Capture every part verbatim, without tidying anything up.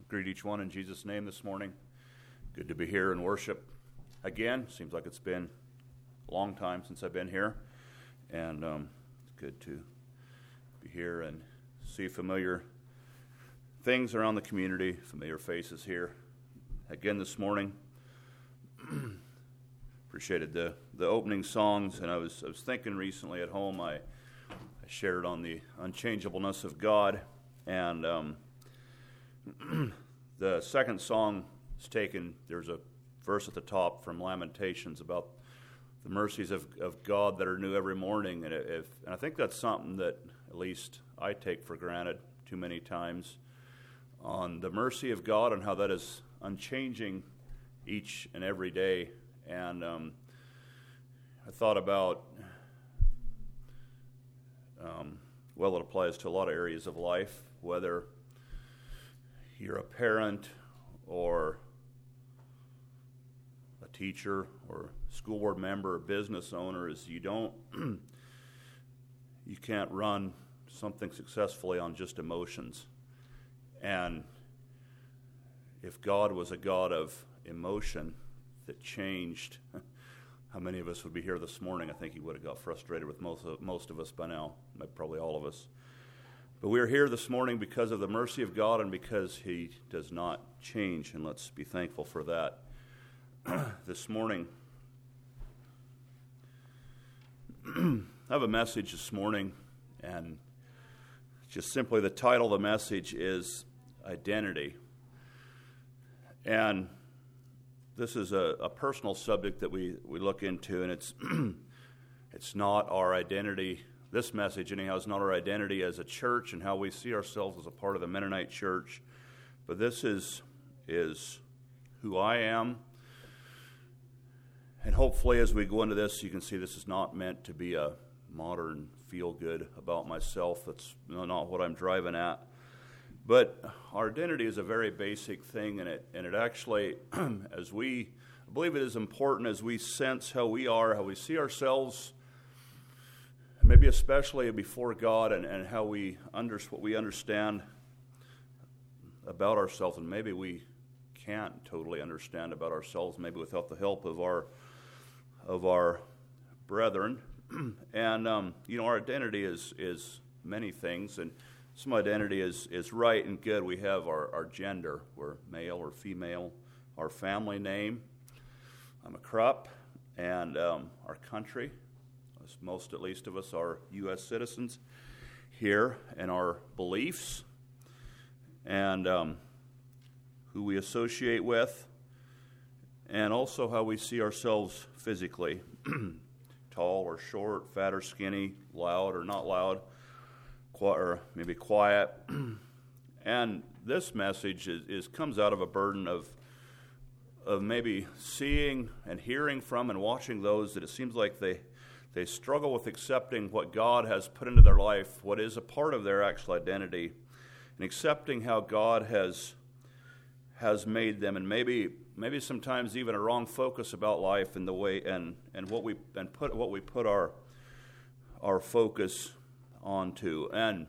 Greet each one in Jesus' name this morning. Good to be here and worship again. Seems like it's been a long time since I've been here. And um, it's good to be here and see familiar things around the community, familiar faces here. Again this morning, appreciated the, the opening songs. And I was I was thinking recently at home, I, I shared on the unchangeableness of God. And um, the second song is taken, there's a verse at the top from Lamentations about the mercies of, of God that are new every morning. And, if, and I think that's something that at least I take for granted too many times, on the mercy of God and how that is unchanging each and every day. And um, I thought about, um, well, it applies to a lot of areas of life, whether you're a parent or a teacher or school board member or business owner, is you don't, you can't run something successfully on just emotions. And if God was a God of emotion that changed, how many of us would be here this morning? I think he would have got frustrated with most of, most of us by now, probably all of us. But we are here this morning because of the mercy of God and because he does not change, and let's be thankful for that. This morning, I have a message this morning, and just simply the title of the message is Identity. And this is a, a personal subject that we, we look into, and it's it's not our identity. This message, anyhow, is not our identity as a church and how we see ourselves as a part of the Mennonite church. But this is is who I am. And hopefully as we go into this, you can see this is not meant to be a modern feel-good about myself. That's not what I'm driving at. But our identity is a very basic thing, and it and it actually, as we, I believe it is important as we sense how we are, how we see ourselves, maybe especially before God, and, and how we under, what we understand about ourselves, and maybe we can't totally understand about ourselves, maybe without the help of our of our brethren. And um, you know, our identity is is many things, and some identity is, is right and good. We have our, our gender, we're male or female, our family name, I'm a Krupp, and um, our country, most at least of us are U S citizens here, and our beliefs, and um, who we associate with, and also how we see ourselves physically, tall or short, fat or skinny, loud or not loud, or maybe quiet. And this message is, is comes out of a burden of of maybe seeing and hearing from and watching those that it seems like they they struggle with accepting what God has put into their life, what is a part of their actual identity, and accepting how God has has made them, and maybe maybe sometimes even a wrong focus about life and the way and, and what we and put what we put our our focus onto. And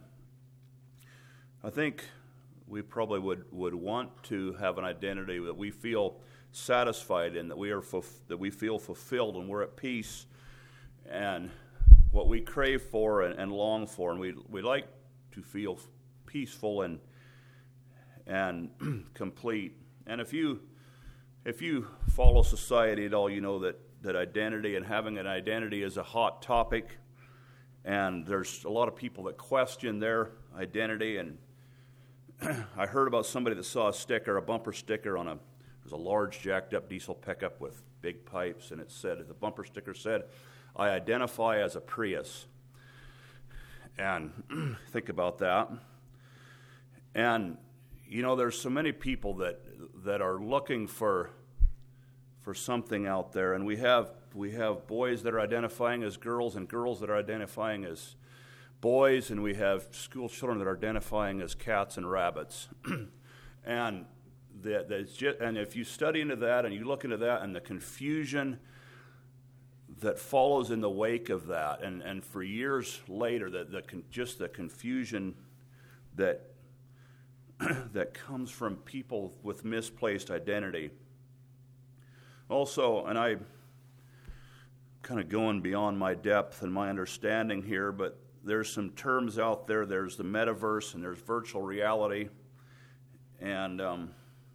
I think we probably would, would want to have an identity that we feel satisfied in, that we are fulf- that we feel fulfilled and we're at peace, and what we crave for and, and long for, and we we like to feel peaceful and and complete. And if you if you follow society at all, you know that, that identity and having an identity is a hot topic. And there's a lot of people that question their identity. And I heard about somebody that saw a sticker, a bumper sticker on a, it was a large jacked up diesel pickup with big pipes, and it said, the bumper sticker said, "I identify as a Prius." And think about that. And, you know, there's so many people that that are looking for for something out there, and we have we have boys that are identifying as girls and girls that are identifying as boys, and we have school children that are identifying as cats and rabbits. And the, the, just, and if you study into that and you look into that and the confusion that follows in the wake of that, and, and for years later, the, the just the confusion that that comes from people with misplaced identity. Also, and I kind of going beyond my depth and my understanding here, but there's some terms out there. There's the metaverse and there's virtual reality. And um,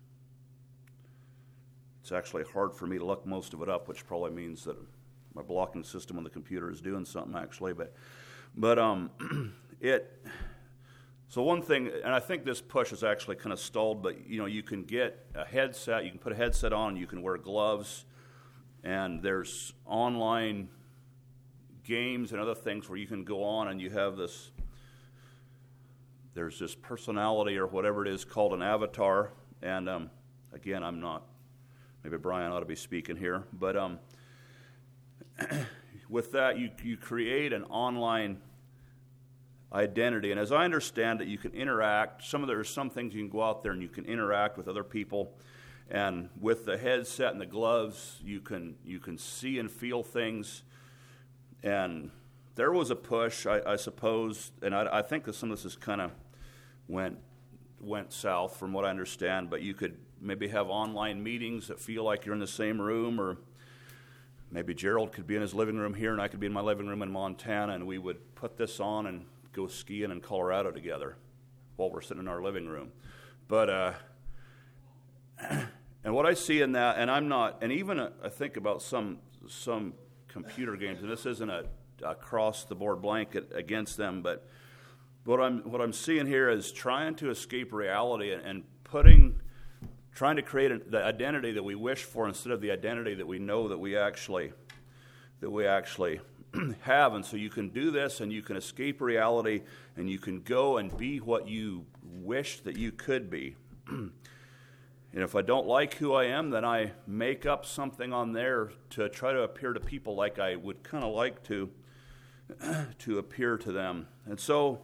it's actually hard for me to look most of it up, which probably means that my blocking system on the computer is doing something actually. But, but um, it... So one thing, and I think this push is actually kind of stalled, but you know, you can get a headset, you can put a headset on, you can wear gloves, and there's online games and other things where you can go on and you have this, there's this personality or whatever it is called an avatar, and um, again, I'm not, maybe Brian ought to be speaking here, but um, with that, you, you create an online identity, and as I understand it, you can interact. Some of there are some things you can go out there and you can interact with other people, and with the headset and the gloves, you can you can see and feel things. And there was a push, I, I suppose, and I, I think that some of this is kind of went went south from what I understand. But you could maybe have online meetings that feel like you're in the same room, or maybe Gerald could be in his living room here, and I could be in my living room in Montana, and we would put this on and go skiing in Colorado together while we're sitting in our living room. But uh, and what I see in that, and I'm not, and even uh, I think about some some computer games, and this isn't a across the board blanket against them, but what I'm what I'm seeing here is trying to escape reality and, and putting, trying to create a, the identity that we wish for instead of the identity that we know that we actually that we actually. have. And so you can do this and you can escape reality and you can go and be what you wish that you could be. And if I don't like who I am, then I make up something on there to try to appear to people like I would kind of like to to appear to them. And so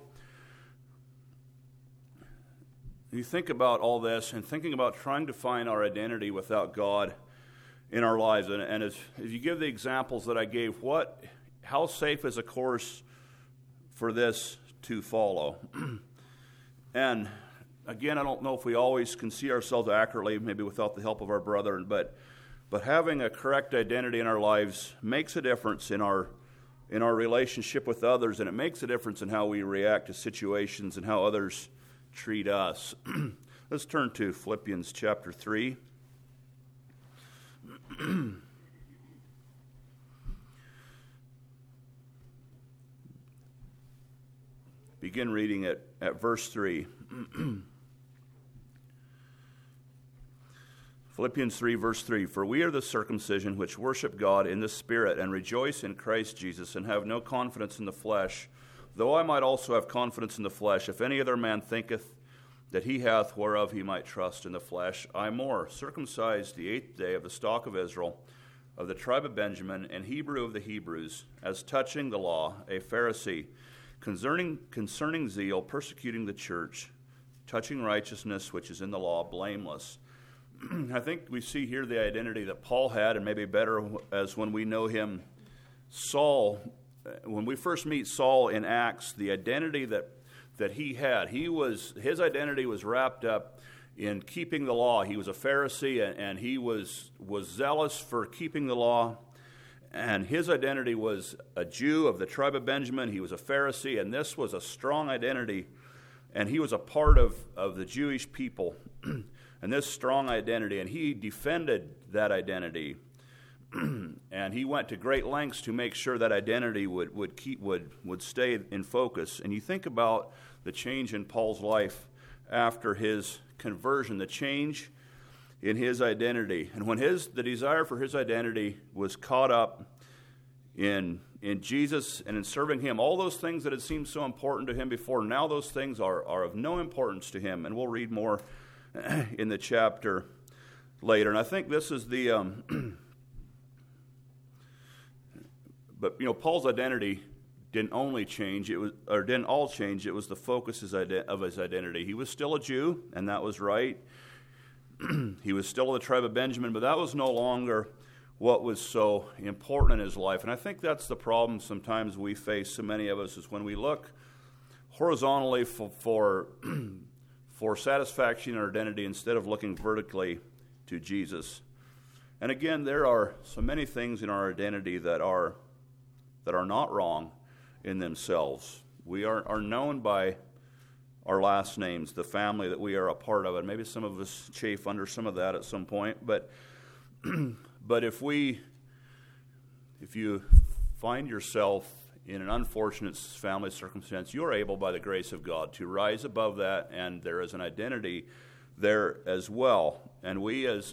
you think about all this and thinking about trying to find our identity without God in our lives. And, and as, as you give the examples that I gave, what how safe is a course for this to follow? And again, I don't know if we always can see ourselves accurately, maybe without the help of our brethren, but but having a correct identity in our lives makes a difference in our in our relationship with others, and it makes a difference in how we react to situations and how others treat us. Let's turn to Philippians chapter three. Begin reading at, at verse three. Philippians three, verse three. For we are the circumcision which worship God in the Spirit and rejoice in Christ Jesus and have no confidence in the flesh, though I might also have confidence in the flesh. If any other man thinketh that he hath whereof he might trust in the flesh, I more, circumcised the eighth day of the stock of Israel, of the tribe of Benjamin, and Hebrew of the Hebrews, as touching the law, a Pharisee, Concerning, concerning zeal, persecuting the church, touching righteousness which is in the law, blameless. I think we see here the identity that Paul had, and maybe better as when we know him, Saul. When we first meet Saul in Acts, the identity that that he had, he was his identity was wrapped up in keeping the law. He was a Pharisee, and, and he was was zealous for keeping the law. And his identity was a Jew of the tribe of Benjamin. He was a Pharisee, and this was a strong identity. And he was a part of, of the Jewish people, and this strong identity. And he defended that identity. And he went to great lengths to make sure that identity would, would, keep, would, would stay in focus. And you think about the change in Paul's life after his conversion, the change in his identity. And when his the desire for his identity was caught up in in Jesus and in serving him, all those things that had seemed so important to him before, now those things are, are of no importance to him. And we'll read more in the chapter later. And I think this is the um, but you know, Paul's identity didn't only change, it was or didn't all change, it was the focus of his identity. He was still a Jew, and that was right. He was still of the tribe of Benjamin, but that was no longer what was so important in his life. And I think that's the problem sometimes we face, so many of us, is when we look horizontally for for, for satisfaction in our identity instead of looking vertically to Jesus. And again, there are so many things in our identity that are that are not wrong in themselves. We are, are known by our last names, the family that we are a part of, and maybe some of us chafe under some of that at some point. But but if we if you find yourself in an unfortunate family circumstance, you are able, by the grace of God, to rise above that, and there is an identity there as well. And we as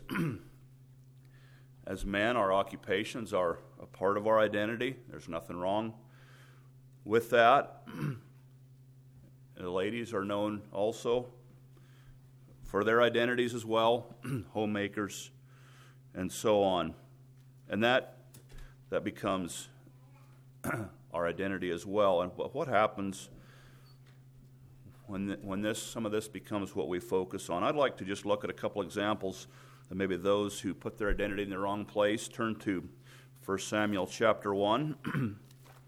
as men, our occupations are a part of our identity. There's nothing wrong with that. The ladies are known also for their identities as well, homemakers, and so on. And that that becomes our identity as well. And what happens when when this some of this becomes what we focus on? I'd like to just look at a couple examples of maybe those who put their identity in the wrong place. Turn to First Samuel chapter one.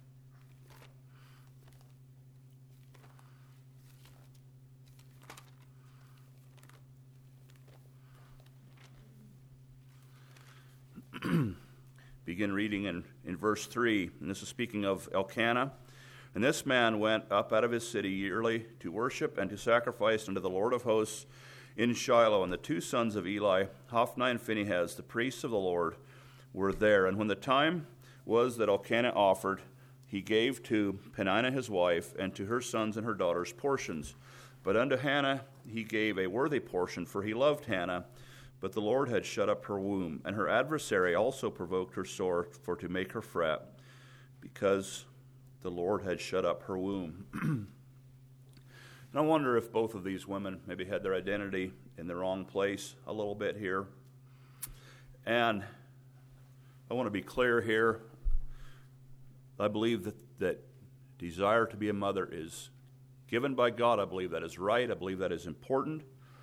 Begin reading in, in verse three, and this is speaking of Elkanah. And this man went up out of his city yearly to worship and to sacrifice unto the Lord of hosts in Shiloh. And the two sons of Eli, Hophni and Phinehas, the priests of the Lord, were there. And when the time was that Elkanah offered, he gave to Peninnah his wife and to her sons and her daughters portions. But unto Hannah he gave a worthy portion, for he loved Hannah. But the Lord had shut up her womb, and her adversary also provoked her sore for to make her fret, because the Lord had shut up her womb. And I wonder if both of these women maybe had their identity in the wrong place a little bit here. And I want to be clear here. I believe that, that desire to be a mother is given by God. I believe that is right. I believe that is important.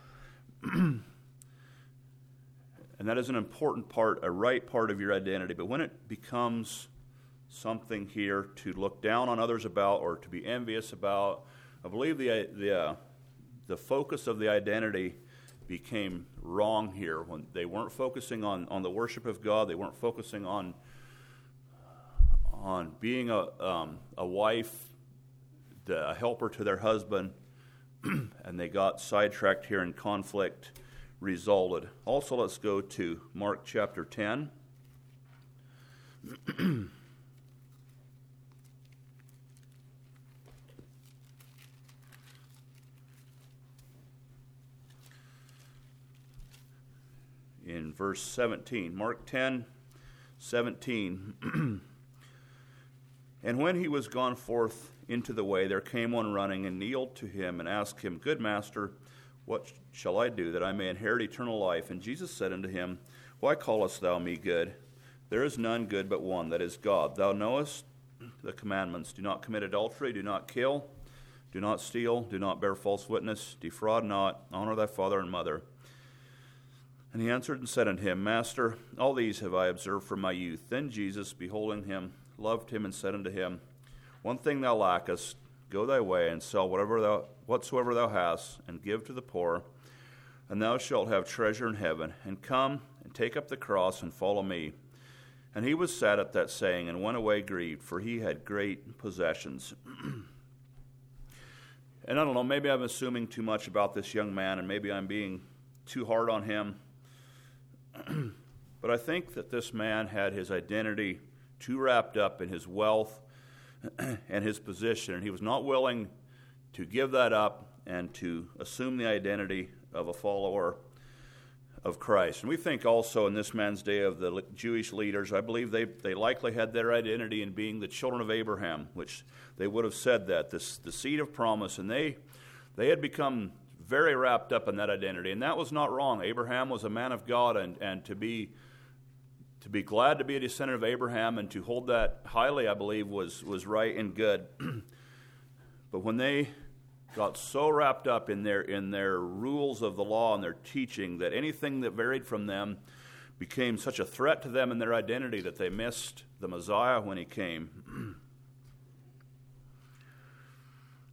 And that is an important part, a right part of your identity. But when it becomes something here to look down on others about or to be envious about, I believe the the, uh, the focus of the identity became wrong here. When they weren't focusing on, on the worship of God, they weren't focusing on on being a um, a wife, a helper to their husband, and they got sidetracked here, and conflict resulted. Also, let's go to Mark chapter ten. In verse seventeen, Mark ten, seventeen. And when he was gone forth into the way, there came one running and kneeled to him and asked him, Good master, what shall I do that I may inherit eternal life? And Jesus said unto him, Why callest thou me good? There is none good but one, that is God. Thou knowest the commandments. Do not commit adultery, do not kill, do not steal, do not bear false witness, defraud not, honor thy father and mother. And he answered and said unto him, Master, all these have I observed from my youth. Then Jesus, beholding him, loved him, and said unto him, One thing thou lackest, go thy way, and sell whatever thou, whatsoever thou hast, and give to the poor, and thou shalt have treasure in heaven. And come, and take up the cross, and follow me. And he was sad at that saying, and went away grieved, for he had great possessions. And I don't know, maybe I'm assuming too much about this young man, and maybe I'm being too hard on him. But I think that this man had his identity too wrapped up in his wealth and his position, and he was not willing to give that up and to assume the identity of a follower of Christ. And we think also in this man's day of the Jewish leaders, I believe they, they likely had their identity in being the children of Abraham, which they would have said that, this, the seed of promise, and they they had become very wrapped up in that identity, and that was not wrong. Abraham was a man of God, and, and to be to be glad to be a descendant of Abraham and to hold that highly, I believe, was, was right and good. But when they got so wrapped up in their in their rules of the law and their teaching that anything that varied from them became such a threat to them and their identity that they missed the Messiah when he came.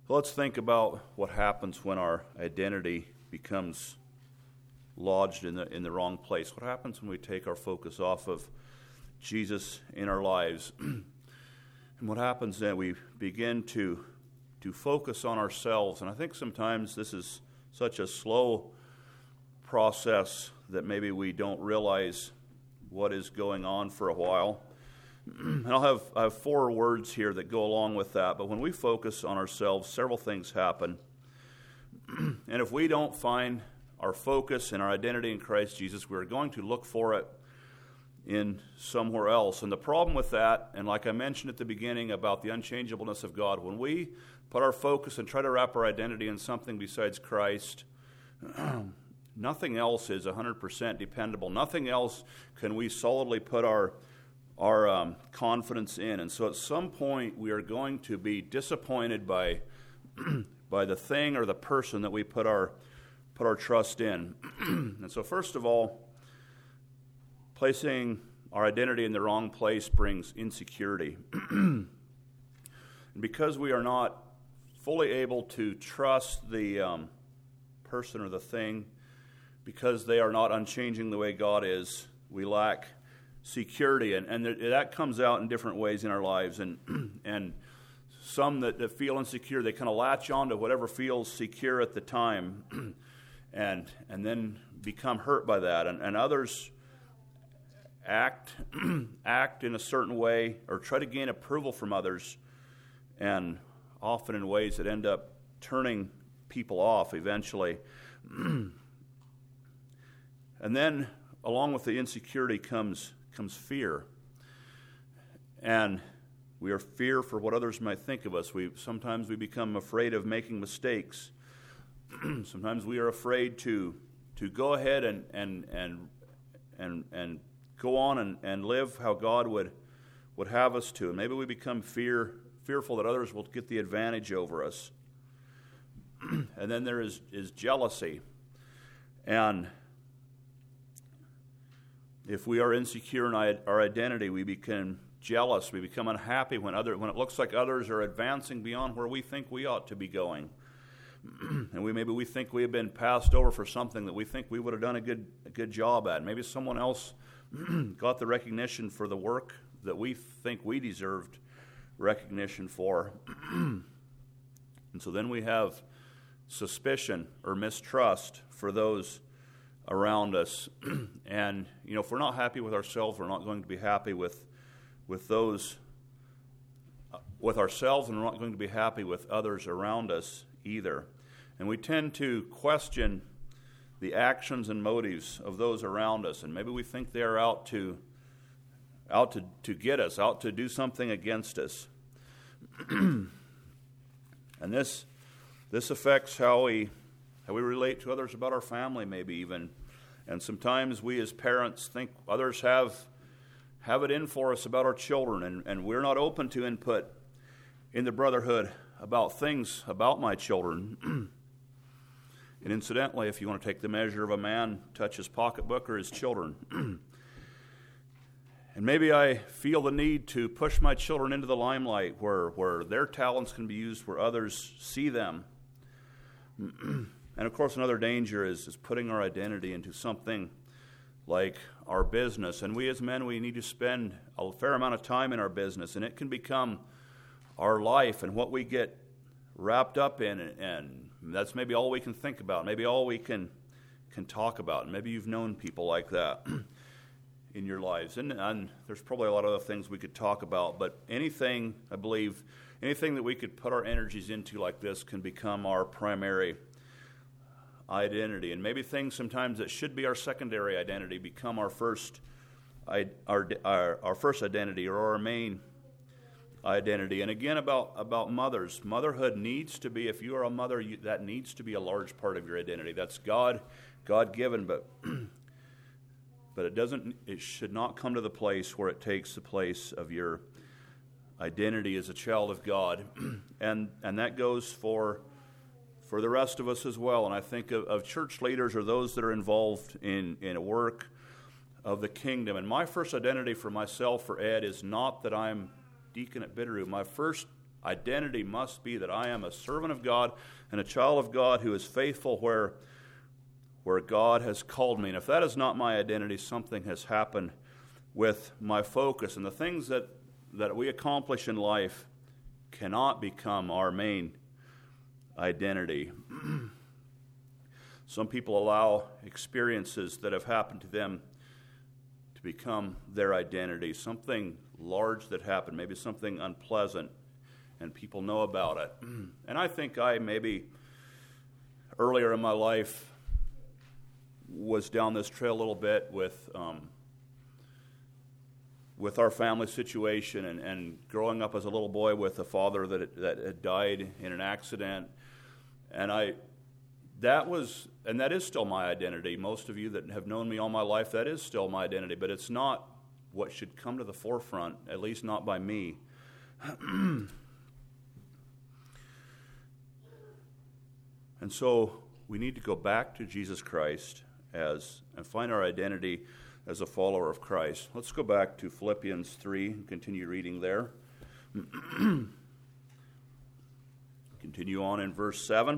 Let's think about what happens when our identity becomes lodged in the in the wrong place. What happens when we take our focus off of Jesus in our lives? And what happens then? We begin to to focus on ourselves. And I think sometimes this is such a slow process that maybe we don't realize what is going on for a while. And I'll have, I have four words here that go along with that. But when we focus on ourselves, several things happen. And if we don't find our focus and our identity in Christ Jesus, we're going to look for it in somewhere else. And the problem with that, and like I mentioned at the beginning about the unchangeableness of God, when we put our focus and try to wrap our identity in something besides Christ, nothing else is one hundred percent dependable. Nothing else can we solidly put our our um, confidence in. And so at some point we are going to be disappointed by by the thing or the person that we put our put our trust in. And so first of all, placing our identity in the wrong place brings insecurity. And because we are not fully able to trust the um, person or the thing, because they are not unchanging the way God is, we lack security. And, and that comes out in different ways in our lives. And and some that, that feel insecure, they kind of latch on to whatever feels secure at the time and and then become hurt by that. And, and others act act in a certain way or try to gain approval from others, and often in ways that end up turning people off eventually. And then along with the insecurity comes comes fear. And we are fear for what others might think of us. We sometimes we become afraid of making mistakes. Sometimes we are afraid to to go ahead and and and and and go on and, and live how God would would have us to. And maybe we become fear fearful that others will get the advantage over us. And then there is, is jealousy. And if we are insecure in our identity, we become jealous. We become unhappy when other when it looks like others are advancing beyond where we think we ought to be going. And we maybe we think we have been passed over for something that we think we would have done a good a good job at. Maybe someone else got the recognition for the work that we think we deserved recognition for. And so then we have suspicion or mistrust for those around us. And, you know, if we're not happy with ourselves, we're not going to be happy with with those, uh, with ourselves, and we're not going to be happy with others around us either. And we tend to question the actions and motives of those around us, and maybe we think they are out to out to, to get us, out to do something against us. And this this affects how we how we relate to others about our family, maybe even. And sometimes we as parents think others have have it in for us about our children, and, and we're not open to input in the brotherhood about things about my children. And incidentally, if you want to take the measure of a man, touch his pocketbook or his children. And maybe I feel the need to push my children into the limelight where, where their talents can be used where others see them. And of course, another danger is, is putting our identity into something like our business. And we as men, we need to spend a fair amount of time in our business, and it can become our life and what we get wrapped up in, and that's maybe all we can think about, maybe all we can can talk about. And maybe you've known people like that in your lives. And, and there's probably a lot of other things we could talk about, but anything, I believe, anything that we could put our energies into like this can become our primary identity. And maybe things sometimes that should be our secondary identity become our first our our, our first identity or our main identity. And again, about about mothers, motherhood needs to be, if you are a mother, you, that needs to be a large part of your identity. That's God God given, but but it doesn't it should not come to the place where it takes the place of your identity as a child of God. and and that goes for for the rest of us as well. And I think of, of church leaders or those that are involved in, in a work of the kingdom. And my first identity for myself, for Ed, is not that I'm deacon at Bitterroot. My first identity must be that I am a servant of God and a child of God who is faithful where, where God has called me. And if that is not my identity, something has happened with my focus. And the things that, that we accomplish in life cannot become our main identity. Some people allow experiences that have happened to them to become their identity. Something large that happened, maybe something unpleasant, and people know about it. And I think I maybe earlier in my life was down this trail a little bit with um, with our family situation and, and growing up as a little boy with a father that that had died in an accident. And I that was and that is still my identity. Most of you that have known me all my life, that is still my identity, but it's not what should come to the forefront, at least not by me. And so we need to go back to Jesus Christ as and find our identity as a follower of Christ. Let's go back to Philippians three and continue reading there. Continue on in verse seven.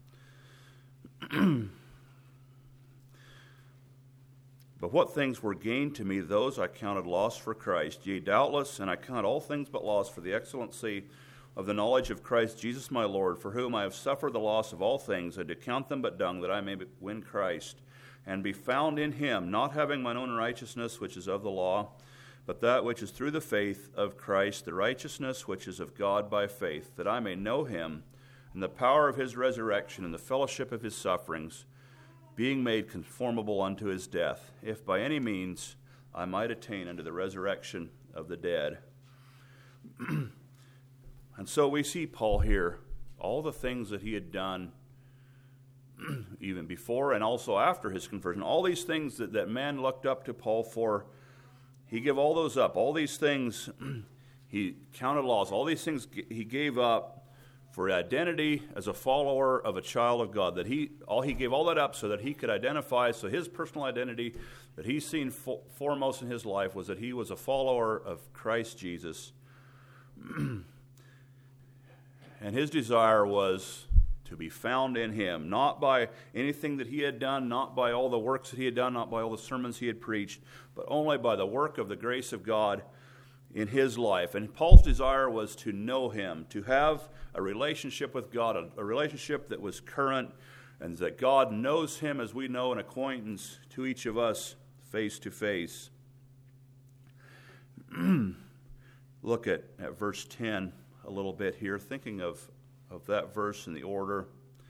But what things were gained to me, those I counted loss for Christ. Yea, doubtless, and I count all things but loss for the excellency of the knowledge of Christ Jesus my Lord, for whom I have suffered the loss of all things, and to count them but dung, that I may win Christ, and be found in him, not having mine own righteousness, which is of the law, but that which is through the faith of Christ, the righteousness which is of God by faith, that I may know him, and the power of his resurrection, and the fellowship of his sufferings, being made conformable unto his death, if by any means I might attain unto the resurrection of the dead. And so we see Paul here, all the things that he had done even before and also after his conversion, all these things that, that man looked up to Paul for, he gave all those up. All these things he counted loss. All these things he gave up for identity as a follower of a child of God. That he all he gave all that up so that he could identify, so his personal identity that he's seen fo- foremost in his life was that he was a follower of Christ Jesus. And his desire was to be found in him, not by anything that he had done, not by all the works that he had done, not by all the sermons he had preached, but only by the work of the grace of God in his life. And Paul's desire was to know him, to have a relationship with God, a, a relationship that was current, and that God knows him as we know an acquaintance to each of us face to face. Look at, at verse ten a little bit here, thinking of, of that verse in the order.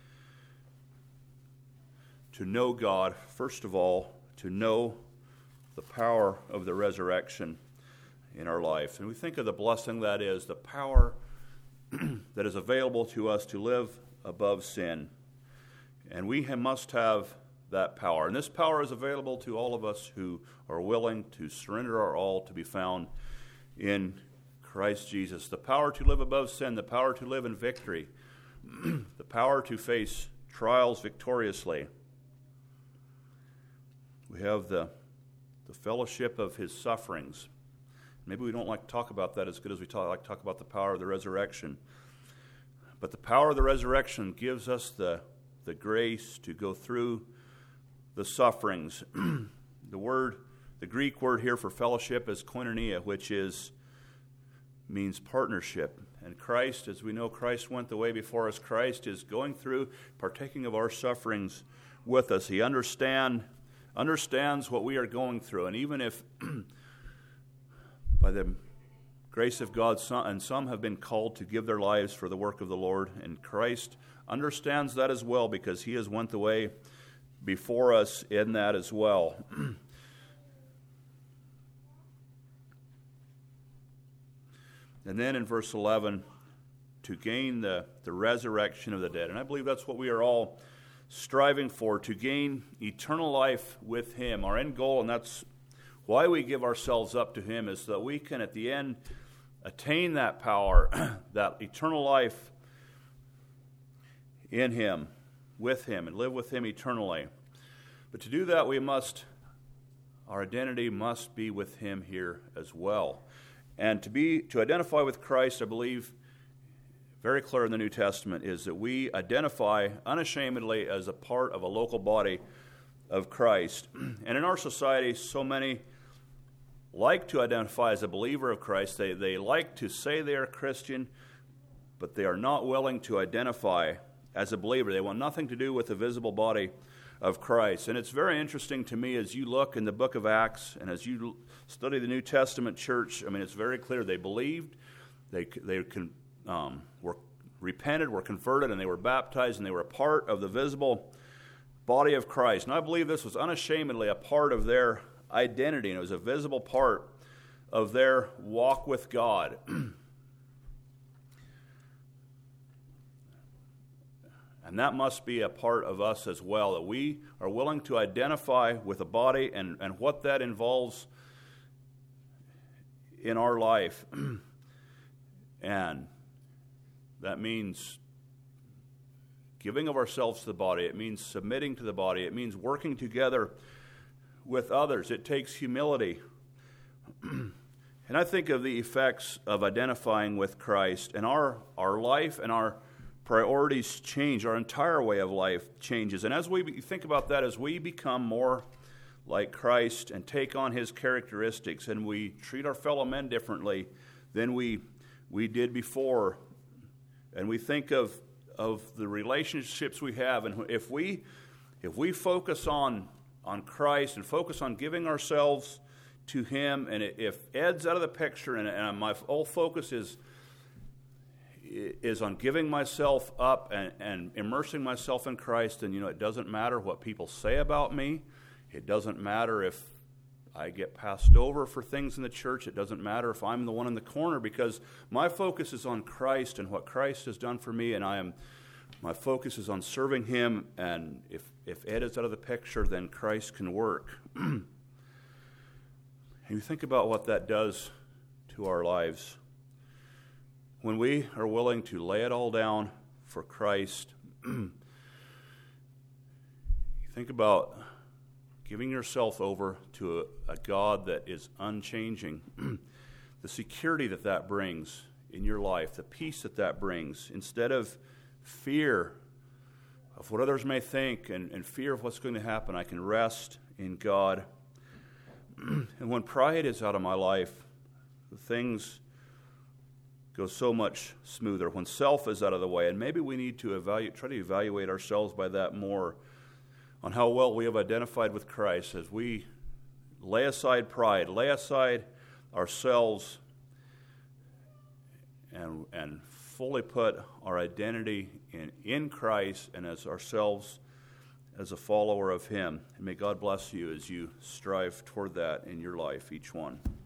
To know God, first of all, to know the power of the resurrection in our life. And we think of the blessing that is, the power that is available to us to live above sin. And we must have that power. And this power is available to all of us who are willing to surrender our all to be found in Christ Jesus. The power to live above sin, the power to live in victory, the power to face trials victoriously. We have the, the fellowship of his sufferings. Maybe we don't like to talk about that as good as we talk, like to talk about the power of the resurrection. But the power of the resurrection gives us the, the grace to go through the sufferings. The word, the Greek word here for fellowship is koinonia, which is means partnership. And Christ, as we know, Christ went the way before us. Christ is going through, partaking of our sufferings with us. He understand, understands what we are going through. And even if, by the grace of God, some, and some have been called to give their lives for the work of the Lord, and Christ understands that as well because he has went the way before us in that as well. And then in verse eleven, to gain the, the resurrection of the dead. And I believe that's what we are all striving for, to gain eternal life with him. Our end goal, and that's why we give ourselves up to him, is so that we can at the end attain that power, that eternal life in him, with him, and live with him eternally. But to do that, we must, our identity must be with him here as well. And to be to identify with Christ, I believe, very clear in the New Testament, is that we identify unashamedly as a part of a local body of Christ. And in our society, so many like to identify as a believer of Christ. They, they like to say they are Christian, but they are not willing to identify as a believer. They want nothing to do with the visible body of Christ. And it's very interesting to me as you look in the book of Acts and as you study the New Testament church. I mean, it's very clear they believed, they they um, were repented, were converted, and they were baptized, and they were a part of the visible body of Christ. And I believe this was unashamedly a part of their identity, and it was a visible part of their walk with God. And that must be a part of us as well, that we are willing to identify with a body and, and what that involves in our life. And that means giving of ourselves to the body. It means submitting to the body. It means working together with others. It takes humility. And I think of the effects of identifying with Christ, and our, our life and our priorities change. Our entire way of life changes. And as we think about that, as we become more like Christ and take on his characteristics, and we treat our fellow men differently than we we did before, and we think of of the relationships we have, and if we if we focus on on Christ and focus on giving ourselves to him, and if Ed's out of the picture, and, and my whole focus is is on giving myself up and, and immersing myself in Christ, and you know, it doesn't matter what people say about me. It doesn't matter if I get passed over for things in the church. It doesn't matter if I'm the one in the corner, because my focus is on Christ and what Christ has done for me, and I am my focus is on serving him. And if, if Ed is out of the picture, then Christ can work. And you think about what that does to our lives. When we are willing to lay it all down for Christ, you think about giving yourself over to a, a God that is unchanging, the security that that brings in your life, the peace that that brings, instead of fear of what others may think and, and fear of what's going to happen, I can rest in God. And when pride is out of my life, the things go so much smoother. When self is out of the way, and maybe we need to evaluate, try to evaluate ourselves by that more, on how well we have identified with Christ as we lay aside pride, lay aside ourselves, and and fully put our identity in, in Christ and as ourselves as a follower of him. And may God bless you as you strive toward that in your life, each one.